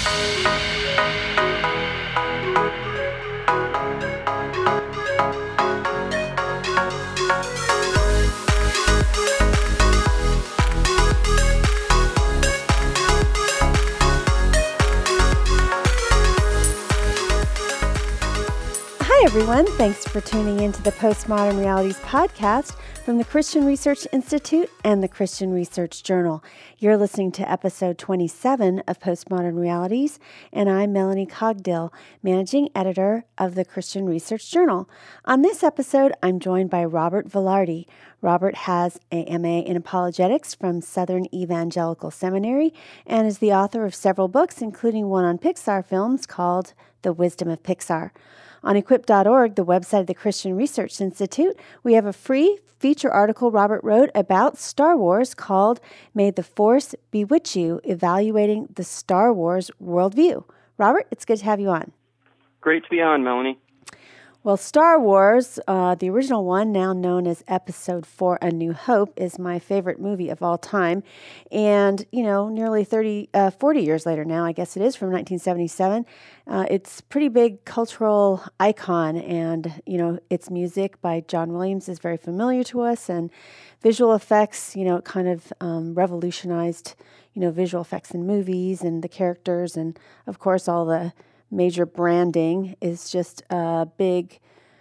Hi, everyone. Thanks for tuning into the Postmodern Realities podcast from the Christian Research Institute and the Christian Research Journal. You're listening to episode 27 of Postmodern Realities, and I'm Melanie Cogdill, managing editor of the Christian Research Journal. On this episode, I'm joined by Robert Velarde. Robert has a MA in apologetics from Southern Evangelical Seminary and is the author of several books, including one on Pixar films called The Wisdom of Pixar. On equip.org, the website of the Christian Research Institute, we have a free feature article Robert wrote about Star Wars called May the Force Bewitch You, Evaluating the Star Wars Worldview. Robert, it's good to have you on. Great to be on, Melanie. Well, Star Wars, the original one, now known as Episode 4, A New Hope, is my favorite movie of all time. And, nearly 40 years later now, I guess it is, from 1977, it's a pretty big cultural icon. And, its music by John Williams is very familiar to us. And visual effects, it kind of revolutionized, visual effects in movies and the characters. And, of course, all the major branding is just a big,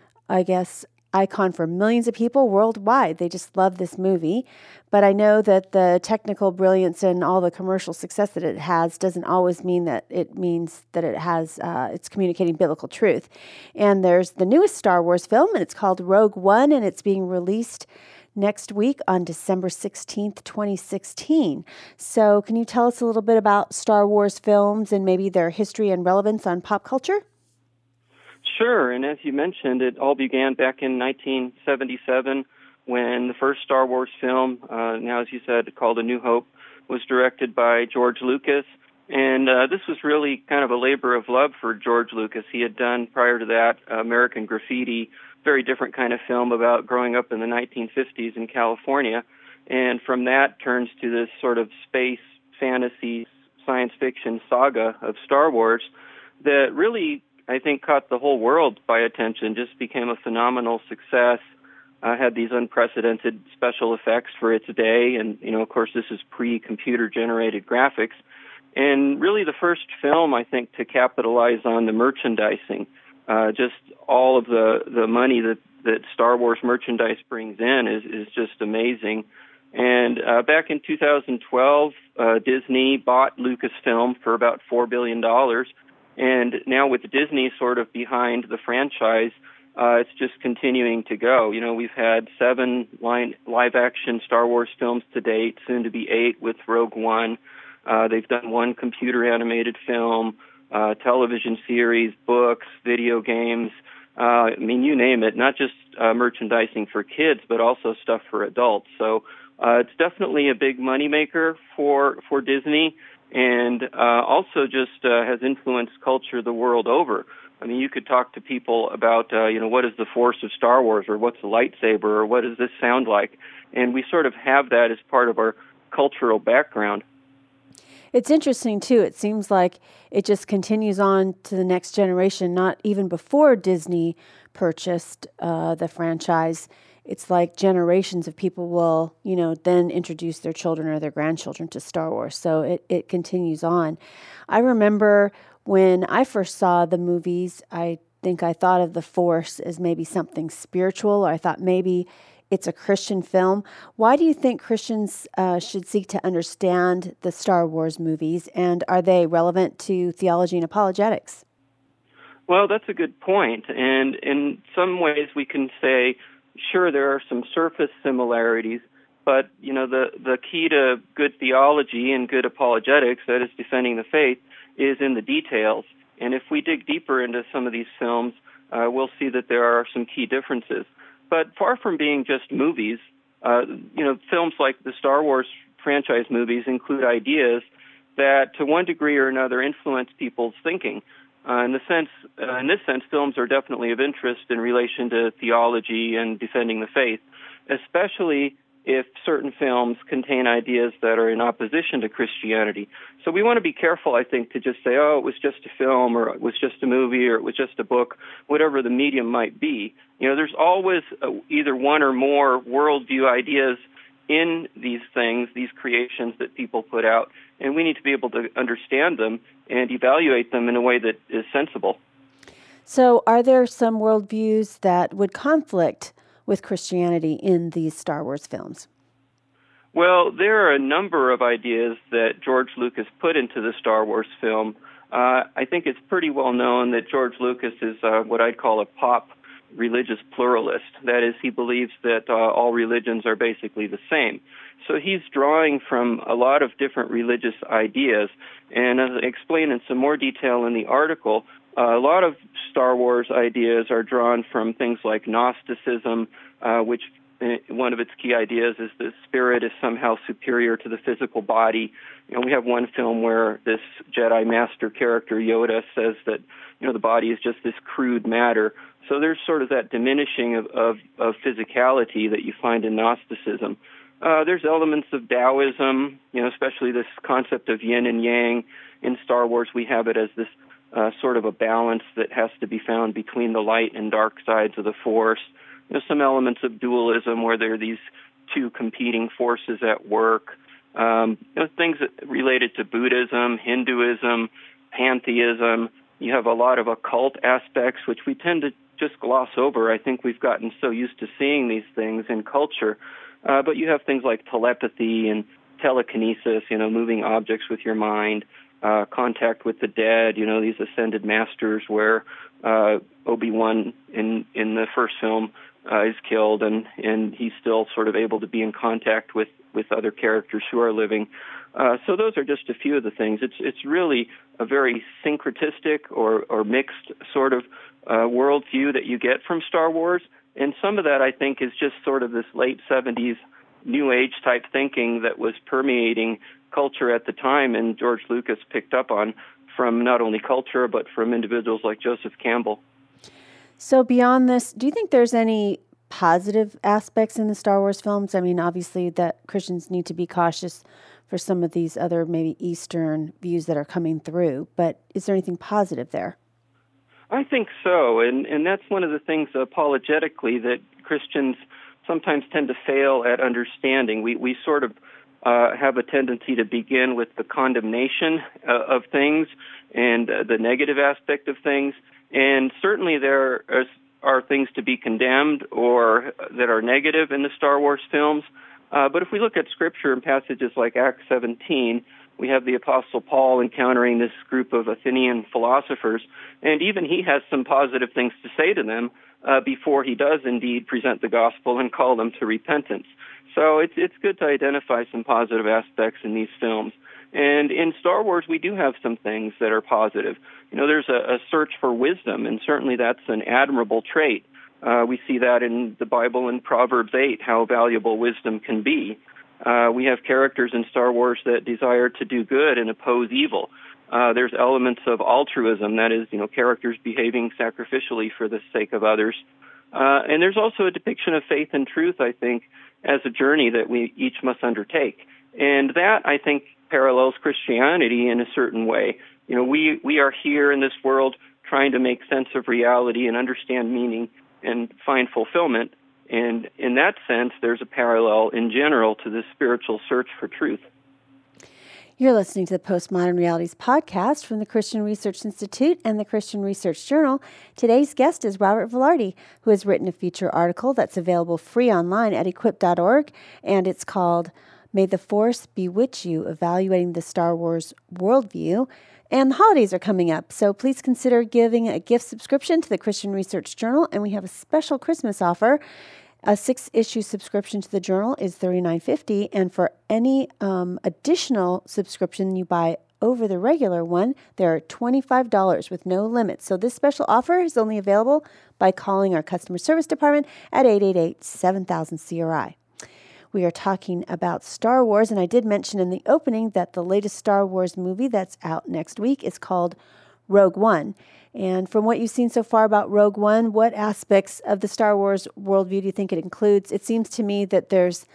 icon for millions of people worldwide. They just love this movie. But I know that the technical brilliance and all the commercial success that it has doesn't always mean that it means that it has, it's communicating biblical truth. And there's the newest Star Wars film, and it's called Rogue One, and it's being released next week on December 16th, 2016. So can you tell us a little bit about Star Wars films and maybe their history and relevance on pop culture? Sure, and as you mentioned, it all began back in 1977 when the first Star Wars film, now as you said, called A New Hope, was directed by George Lucas. And this was really kind of a labor of love for George Lucas. He had done, prior to that, American Graffiti, very different kind of film about growing up in the 1950s in California. And from that turns to this sort of space fantasy science fiction saga of Star Wars that really, I think, caught the whole world by attention, just became a phenomenal success, had these unprecedented special effects for its day. And, of course, this is pre-computer generated graphics. And really the first film, I think, to capitalize on the merchandising. Just all of the money that Star Wars merchandise brings in is just amazing. And back in 2012, Disney bought Lucasfilm for about $4 billion. And now with Disney sort of behind the franchise, it's just continuing to go. We've had 7 live-action Star Wars films to date, soon to be 8 with Rogue One. They've done 1 computer-animated film, television series, books, video games, you name it, not just merchandising for kids, but also stuff for adults. So it's definitely a big moneymaker for Disney, and also just has influenced culture the world over. You could talk to people about, what is the force of Star Wars, or what's a lightsaber, or what does this sound like? And we sort of have that as part of our cultural background. It's interesting, too. It seems like it just continues on to the next generation, not even before Disney purchased the franchise. It's like generations of people will, then introduce their children or their grandchildren to Star Wars. So it continues on. I remember when I first saw the movies, I think I thought of the Force as maybe something spiritual, or I thought maybe it's a Christian film. Why do you think Christians should seek to understand the Star Wars movies, and are they relevant to theology and apologetics? Well, that's a good point. And in some ways we can say, sure, there are some surface similarities, but, the key to good theology and good apologetics, that is defending the faith, is in the details. And if we dig deeper into some of these films, we'll see that there are some key differences. But far from being just movies, films like the Star Wars franchise movies include ideas that, to one degree or another, influence people's thinking. In this sense, films are definitely of interest in relation to theology and defending the faith, especially if certain films contain ideas that are in opposition to Christianity. So we want to be careful, I think, to just say, oh, it was just a film, or it was just a movie, or it was just a book, whatever the medium might be. There's always either one or more worldview ideas in these things, these creations that people put out, and we need to be able to understand them and evaluate them in a way that is sensible. So are there some worldviews that would conflict with Christianity in these Star Wars films? Well, there are a number of ideas that George Lucas put into the Star Wars film. I think it's pretty well known that George Lucas is what I'd call a pop religious pluralist. That is, he believes that all religions are basically the same. So he's drawing from a lot of different religious ideas. And as I explain in some more detail in the article, a lot of Star Wars ideas are drawn from things like Gnosticism, which one of its key ideas is the spirit is somehow superior to the physical body. We have one film where this Jedi Master character, Yoda, says that, the body is just this crude matter. So there's sort of that diminishing of physicality that you find in Gnosticism. There's elements of Taoism, especially this concept of yin and yang. In Star Wars, we have it as this sort of a balance that has to be found between the light and dark sides of the Force. There's some elements of dualism where there are these two competing forces at work. Things related to Buddhism, Hinduism, pantheism. You have a lot of occult aspects, which we tend to just gloss over. I think we've gotten so used to seeing these things in culture. But you have things like telepathy and telekinesis, moving objects with your mind, contact with the dead, these ascended masters where Obi-Wan in the first film is killed, and he's still sort of able to be in contact with other characters who are living. So those are just a few of the things. It's really a very syncretistic or mixed sort of worldview that you get from Star Wars, and some of that, I think, is just sort of this late 70s New Age type thinking that was permeating culture at the time, and George Lucas picked up on from not only culture, but from individuals like Joseph Campbell. So beyond this, do you think there's any positive aspects in the Star Wars films? I mean, obviously that Christians need to be cautious for some of these other maybe Eastern views that are coming through, but is there anything positive there? I think so, and that's one of the things apologetically that Christians sometimes tend to fail at understanding. We sort of have a tendency to begin with the condemnation of things and the negative aspect of things, and certainly there are things to be condemned or that are negative in the Star Wars films. But if we look at Scripture in passages like Acts 17, we have the Apostle Paul encountering this group of Athenian philosophers, and even he has some positive things to say to them before he does indeed present the gospel and call them to repentance. So it's good to identify some positive aspects in these films. And in Star Wars, we do have some things that are positive. There's a search for wisdom, and certainly that's an admirable trait. We see that in the Bible in Proverbs 8, how valuable wisdom can be. We have characters in Star Wars that desire to do good and oppose evil. There's elements of altruism, that is, characters behaving sacrificially for the sake of others. And there's also a depiction of faith and truth, I think, as a journey that we each must undertake. And that, I think, parallels Christianity in a certain way. We are here in this world trying to make sense of reality and understand meaning and find fulfillment. And in that sense, there's a parallel in general to the spiritual search for truth. You're listening to the Postmodern Realities podcast from the Christian Research Institute and the Christian Research Journal. Today's guest is Robert Velarde, who has written a feature article that's available free online at equip.org, and it's called May the Force Bewitch You, Evaluating the Star Wars Worldview. And the holidays are coming up, so please consider giving a gift subscription to the Christian Research Journal, and we have a special Christmas offer. A 6-issue subscription to the journal is $39.50, and for any additional subscription you buy over the regular one, there are $25 with no limit. So this special offer is only available by calling our customer service department at 888-7000-CRI. We are talking about Star Wars, and I did mention in the opening that the latest Star Wars movie that's out next week is called Rogue One. And from what you've seen so far about Rogue One, what aspects of the Star Wars worldview do you think it includes? It seems to me that there's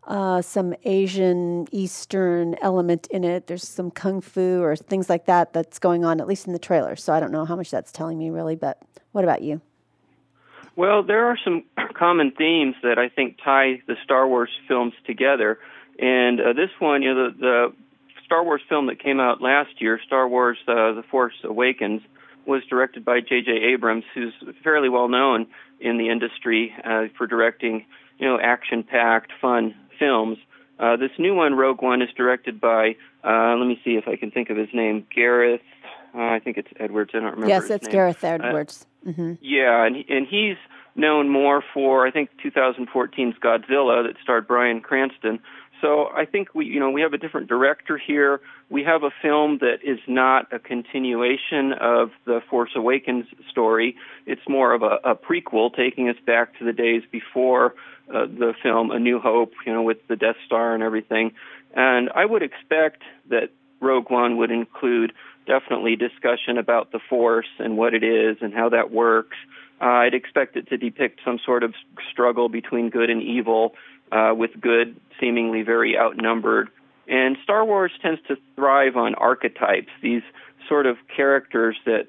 some Asian, Eastern element in it. There's some kung fu or things like that that's going on, at least in the trailer. So I don't know how much that's telling me really, but what about you? Well, there are some common themes that I think tie the Star Wars films together. And this one, the Star Wars film that came out last year, Star Wars The Force Awakens, was directed by J.J. Abrams, who's fairly well known in the industry for directing, action-packed, fun films. This new one, Rogue One, is directed by, let me see if I can think of his name, Gareth, I think it's Edwards, I don't remember Yes, his it's name. Gareth Edwards. Yeah, and he's known more for, I think, 2014's Godzilla that starred Bryan Cranston. So I think we have a different director here. We have a film that is not a continuation of the Force Awakens story. It's more of a prequel, taking us back to the days before the film A New Hope, with the Death Star and everything. And I would expect that Rogue One would include definitely discussion about the Force and what it is and how that works. I'd expect it to depict some sort of struggle between good and evil, with good seemingly very outnumbered. And Star Wars tends to thrive on archetypes, these sort of characters that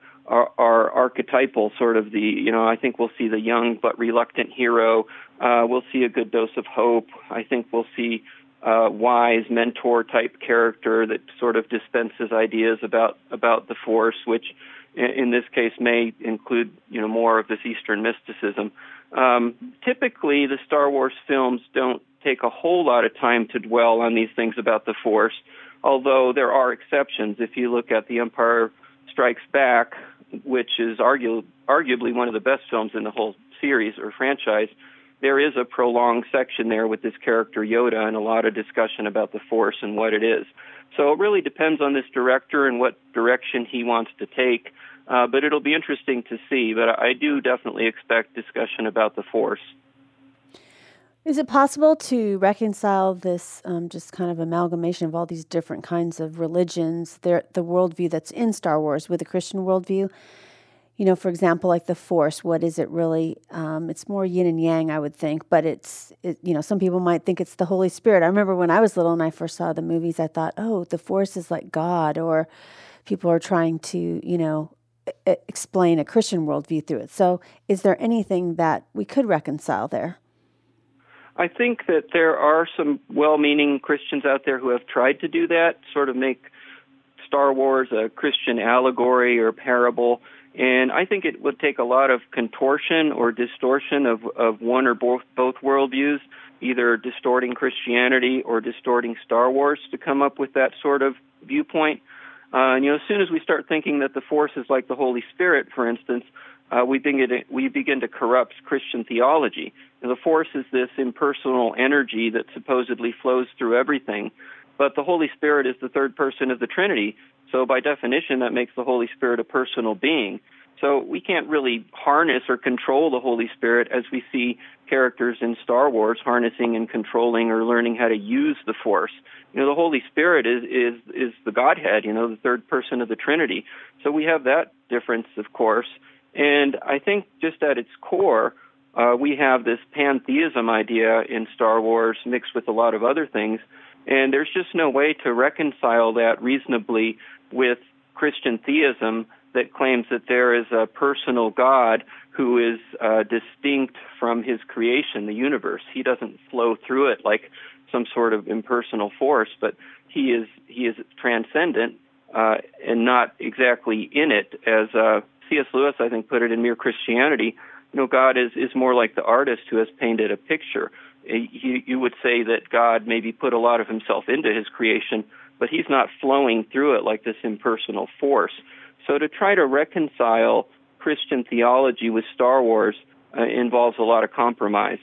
are archetypal, sort of I think we'll see the young but reluctant hero. We'll see a good dose of hope. I think we'll see wise mentor-type character that sort of dispenses ideas about the Force, which in this case may include more of this Eastern mysticism. Typically, the Star Wars films don't take a whole lot of time to dwell on these things about the Force, although there are exceptions. If you look at The Empire Strikes Back, which is arguably one of the best films in the whole series or franchise, there is a prolonged section there with this character Yoda and a lot of discussion about the Force and what it is. So it really depends on this director and what direction he wants to take, but it'll be interesting to see. But I do definitely expect discussion about the Force. Is it possible to reconcile this just kind of amalgamation of all these different kinds of religions, the worldview that's in Star Wars with the Christian worldview? For example, like the Force, what is it really? It's more yin and yang, I would think, but some people might think it's the Holy Spirit. I remember when I was little and I first saw the movies, I thought, oh, the Force is like God, or people are trying to, explain a Christian worldview through it. So is there anything that we could reconcile there? I think that there are some well-meaning Christians out there who have tried to do that, sort of make Star Wars a Christian allegory or parable. And I think it would take a lot of contortion or distortion of one or both worldviews, either distorting Christianity or distorting Star Wars to come up with that sort of viewpoint. As soon as we start thinking that the Force is like the Holy Spirit, for instance, we begin to corrupt Christian theology. The Force is this impersonal energy that supposedly flows through everything, but the Holy Spirit is the third person of the Trinity. So by definition, that makes the Holy Spirit a personal being. So we can't really harness or control the Holy Spirit as we see characters in Star Wars harnessing and controlling or learning how to use the Force. The Holy Spirit is the Godhead, the third person of the Trinity. So we have that difference, of course. And I think just at its core, we have this pantheism idea in Star Wars mixed with a lot of other things. And there's just no way to reconcile that reasonably with Christian theism that claims that there is a personal God who is distinct from his creation, the universe. He doesn't flow through it like some sort of impersonal force, but he is transcendent and not exactly in it. As C.S. Lewis, I think, put it in Mere Christianity, God is more like the artist who has painted a picture. You would say that God maybe put a lot of himself into his creation, but he's not flowing through it like this impersonal force. So to try to reconcile Christian theology with Star Wars involves a lot of compromise.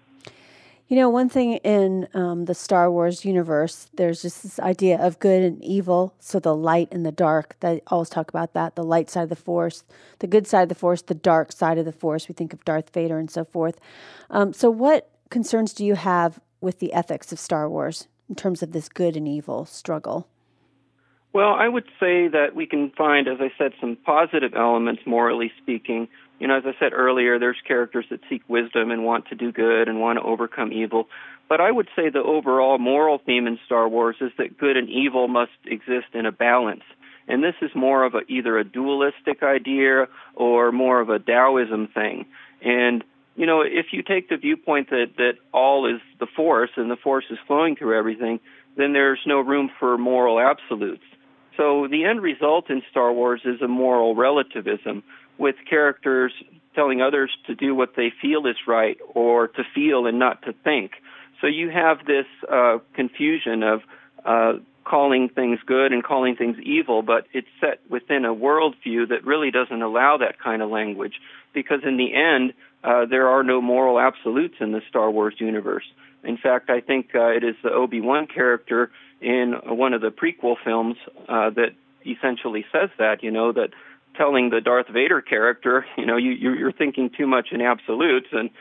One thing in the Star Wars universe, there's just this idea of good and evil, so the light and the dark. They always talk about that, the light side of the Force, the good side of the Force, the dark side of the Force. We think of Darth Vader and so forth. So what concerns do you have with the ethics of Star Wars in terms of this good and evil struggle? Well, I would say that we can find, as I said, some positive elements, morally speaking, As I said earlier, there's characters that seek wisdom and want to do good and want to overcome evil. But I would say the overall moral theme in Star Wars is that good and evil must exist in a balance. And this is more of either a dualistic idea or more of a Taoism thing. And, if you take the viewpoint that all is the Force and the Force is flowing through everything, then there's no room for moral absolutes. So the end result in Star Wars is a moral relativism, with characters telling others to do what they feel is right or to feel and not to think. So you have this confusion of calling things good and calling things evil, but it's set within a worldview that really doesn't allow that kind of language, because in the end, there are no moral absolutes in the Star Wars universe. In fact, I think it is the Obi-Wan character in one of the prequel films that essentially says that, that telling the Darth Vader character, you're thinking too much in absolutes, and,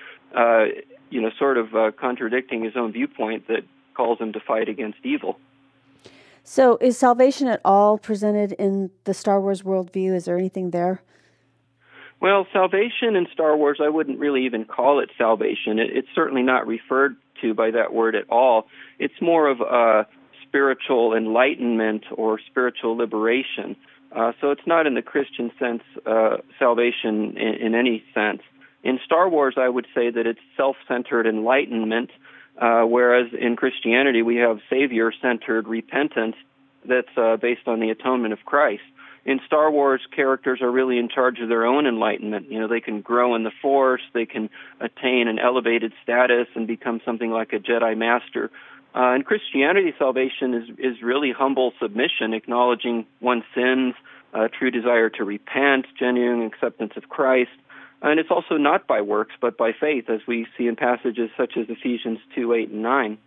sort of contradicting his own viewpoint that calls him to fight against evil. So is salvation at all presented in the Star Wars worldview? Is there anything there? Well, salvation in Star Wars, I wouldn't really even call it salvation. It's certainly not referred to by that word at all. It's more of a spiritual enlightenment or spiritual liberation. So it's not in the Christian sense, salvation in any sense. In Star Wars, I would say that it's self-centered enlightenment, whereas in Christianity we have Savior-centered repentance that's based on the atonement of Christ. In Star Wars, characters are really in charge of their own enlightenment. They can grow in the Force, they can attain an elevated status and become something like a Jedi Master. In Christianity, salvation is really humble submission, acknowledging one's sins, true desire to repent, genuine acceptance of Christ. And it's also not by works, but by faith, as we see in passages such as Ephesians 2, 8, and 9.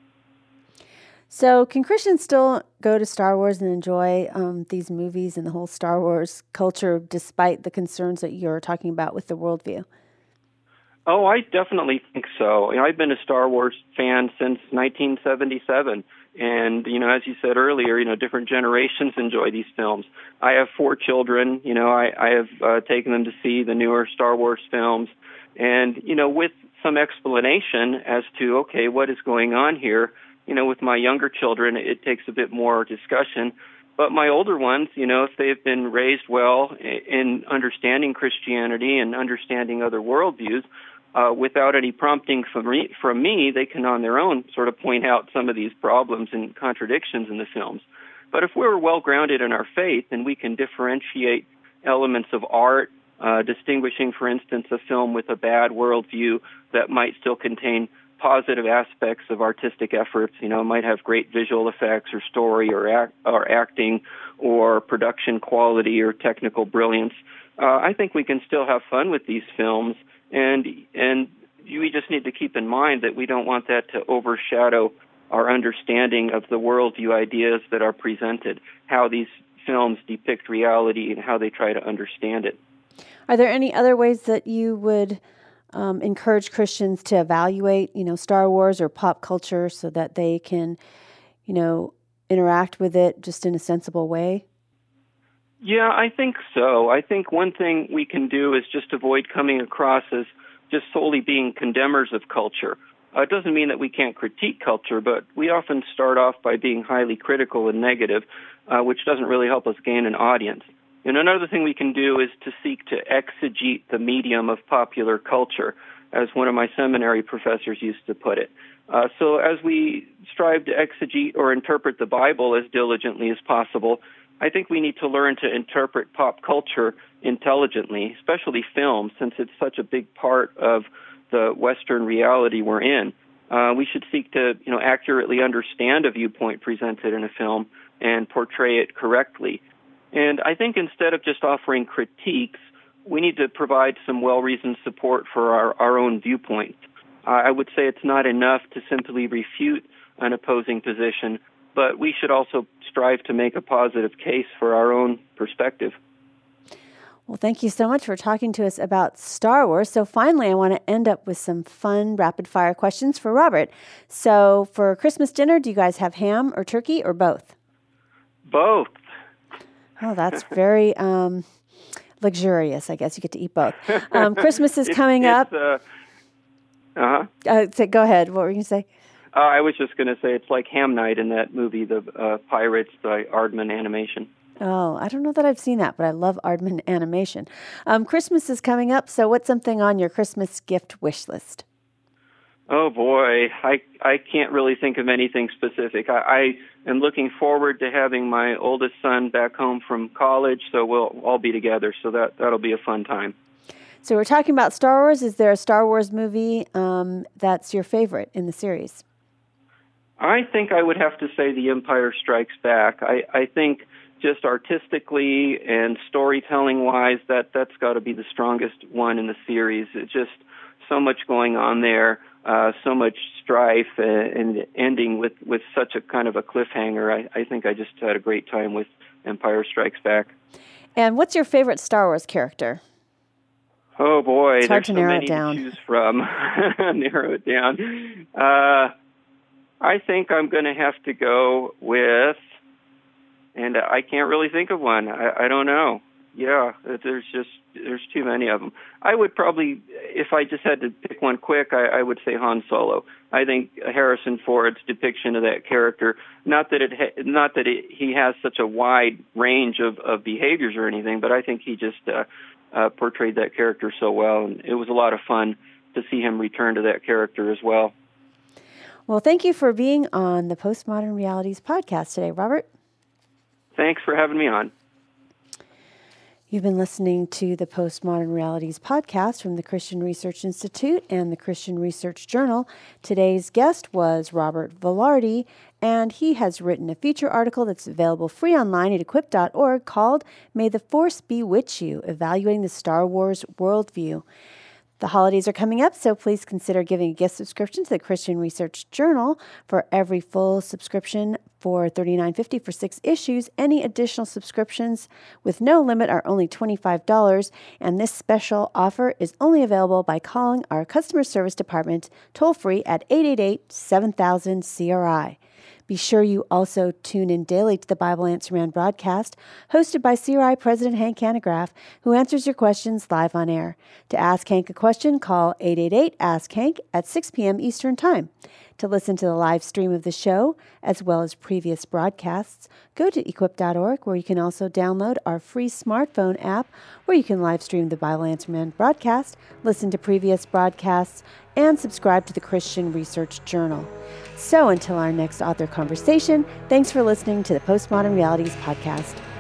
So can Christians still go to Star Wars and enjoy these movies and the whole Star Wars culture despite the concerns that you're talking about with the worldview? Oh, I definitely think so. I've been a Star Wars fan since 1977. And, as you said earlier, different generations enjoy these films. I have 4 children. I have taken them to see the newer Star Wars films. And, with some explanation as to, okay, what is going on here, with my younger children, it takes a bit more discussion. But my older ones, if they've been raised well in understanding Christianity and understanding other worldviews, without any prompting from me, they can on their own sort of point out some of these problems and contradictions in the films. But if we're well grounded in our faith and we can differentiate elements of art, distinguishing, for instance, a film with a bad worldview that might still contain positive aspects of artistic efforts, might have great visual effects or story or acting or production quality or technical brilliance, I think we can still have fun with these films. And we just need to keep in mind that we don't want that to overshadow our understanding of the worldview ideas that are presented, how these films depict reality and how they try to understand it. Are there any other ways that you would encourage Christians to evaluate, Star Wars or pop culture so that they can, interact with it just in a sensible way? Yeah, I think so. I think one thing we can do is just avoid coming across as just solely being condemners of culture. It doesn't mean that we can't critique culture, but we often start off by being highly critical and negative, which doesn't really help us gain an audience. And another thing we can do is to seek to exegete the medium of popular culture, as one of my seminary professors used to put it. So as we strive to exegete or interpret the Bible as diligently as possible, I think we need to learn to interpret pop culture intelligently, especially film, since it's such a big part of the Western reality we're in. We should seek to, accurately understand a viewpoint presented in a film and portray it correctly. And I think instead of just offering critiques, we need to provide some well-reasoned support for our own viewpoints. I would say it's not enough to simply refute an opposing position, but we should also strive to make a positive case for our own perspective. Well, thank you so much for talking to us about Star Wars. So finally, I want to end up with some fun rapid-fire questions for Robert. So for Christmas dinner, do you guys have ham or turkey or both? Both. Oh, that's very luxurious, I guess. You get to eat both. Christmas is coming up. Go ahead. What were you going to say? I was just going to say it's like Ham Night in that movie, The Pirates, by Aardman Animation. Oh, I don't know that I've seen that, but I love Aardman Animation. Christmas is coming up, so what's something on your Christmas gift wish list? Oh, boy. I can't really think of anything specific. I am looking forward to having my oldest son back home from college, so we'll all be together, so that'll be a fun time. So we're talking about Star Wars. Is there a Star Wars movie that's your favorite in the series? I think I would have to say The Empire Strikes Back. I think just artistically and storytelling-wise, that's got to be the strongest one in the series. It's just so much going on there, so much strife, and ending with such a kind of a cliffhanger. I think I just had a great time with Empire Strikes Back. And what's your favorite Star Wars character? Oh, boy. It's hard to narrow it down. To choose from. Narrow it down. I think I'm going to have to go with, and I can't really think of one. I don't know. Yeah, there's too many of them. I would probably, if I just had to pick one quick, I would say Han Solo. I think Harrison Ford's depiction of that character, not that he has such a wide range of behaviors or anything, but I think he just portrayed that character so well, and it was a lot of fun to see him return to that character as well. Well, thank you for being on the Postmodern Realities podcast today, Robert. Thanks for having me on. You've been listening to the Postmodern Realities podcast from the Christian Research Institute and the Christian Research Journal. Today's guest was Robert Velarde, and he has written a feature article that's available free online at equip.org called May the Force Be With You, Evaluating the Star Wars Worldview. The holidays are coming up, so please consider giving a gift subscription to the Christian Research Journal. For every full subscription for $39.50 for 6 issues, any additional subscriptions with no limit are only $25, and this special offer is only available by calling our customer service department toll-free at 888-7000-CRI. Be sure you also tune in daily to the Bible Answer Man broadcast, hosted by CRI President Hank Hanegraaff, who answers your questions live on air. To ask Hank a question, call 888-ASK-HANK at 6 p.m. Eastern Time. To listen to the live stream of the show, as well as previous broadcasts, go to equip.org, where you can also download our free smartphone app, where you can live stream the Bible Answer Man broadcast, listen to previous broadcasts, and subscribe to the Christian Research Journal. So until our next author conversation, thanks for listening to the Postmodern Realities podcast.